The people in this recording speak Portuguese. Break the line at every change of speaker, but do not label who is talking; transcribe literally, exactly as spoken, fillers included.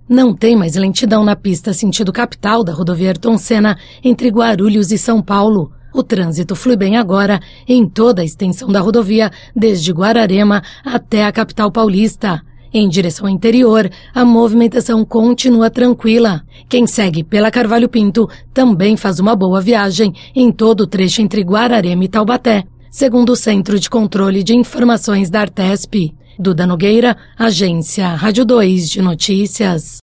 Não tem mais lentidão na pista sentido capital da rodovia Ayrton Senna entre Guarulhos e São Paulo. O trânsito flui bem agora em toda a extensão da rodovia, desde Guararema até a capital paulista. Em direção ao interior, a movimentação continua tranquila. Quem segue pela Carvalho Pinto também faz uma boa viagem em todo o trecho entre Guararema e Taubaté, segundo o Centro de Controle de Informações da Artesp. Duda Nogueira, Agência Rádio dois de Notícias.